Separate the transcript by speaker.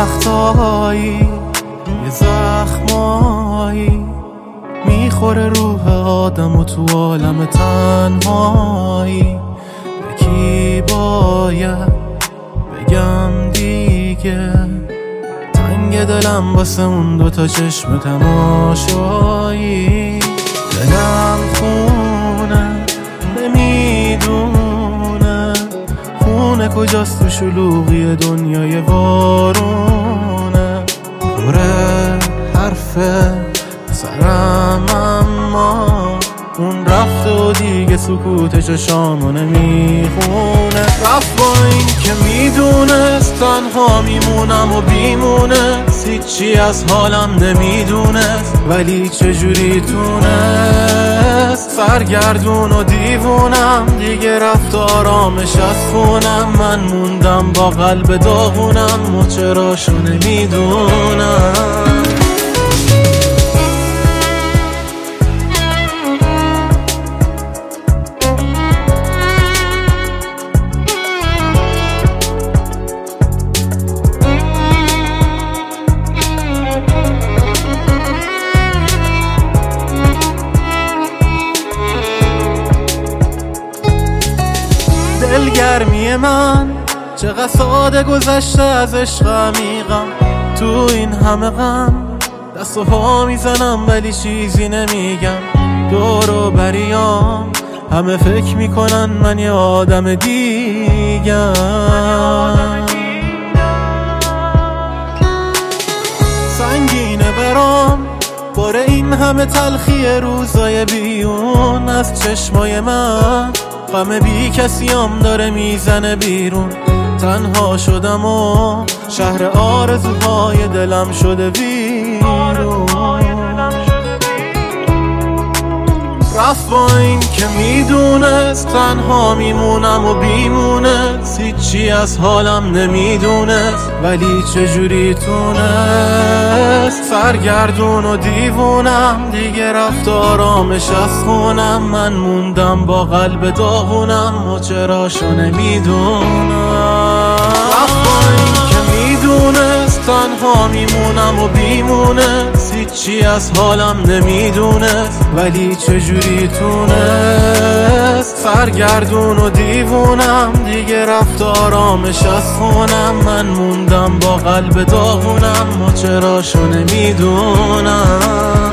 Speaker 1: وقتایی یه زخمایی میخوره روح آدم و تو عالم تنهایی. به کی باید بگم دیگه؟ تنگ دلم واسه اون دوتا چشم تماشایی. دلم خونه نمیدونه خونه کجاست تو شلوغی دنیای وارونه. پره حرفه سرم اما اون رفته و دیگه سکوتش شامو نمیخونه. رفت با این که میدونست تنها میمونم و بیمونست، هیچی از حالم نمیدونست ولی چجوری تونست. سرگردون و دیوونم دیگه رفت آرامش از خونم، من موندم با قلب داغونم و چراشو نمیدونم. دلگرمی من چقدر ساده گذشته از عشق عمیقم. تو این همه غم دست و پا میزنم ولی چیزی نمیگم. دور و بریام همه فکر میکنن من یه آدم دیگم. سنگینه برام باره این همه تلخی روزای بیون از چشمای من. غم بی کسیم داره میزنه بیرون، تنها شدم و شهر آرزوهای دلم شده ویرون. رفت با این که میدونست تنها میمونم و بیمونست، هیچی از حالم نمیدونست ولی چجوری تونست. سرگردون و دیوونم دیگه رفت آرامش از خونم، من موندم با قلب داغونم و چراشو نمیدونم. رفت با این که میدونست تنها میمونم و بیمونست، هیچی از حالم نمیدونست ولی چجوری تونست. سرگردون و دیوونم دیگه رفت آرامش از خونم، من موندم با قلب داغونم و چراشو نمیدونم.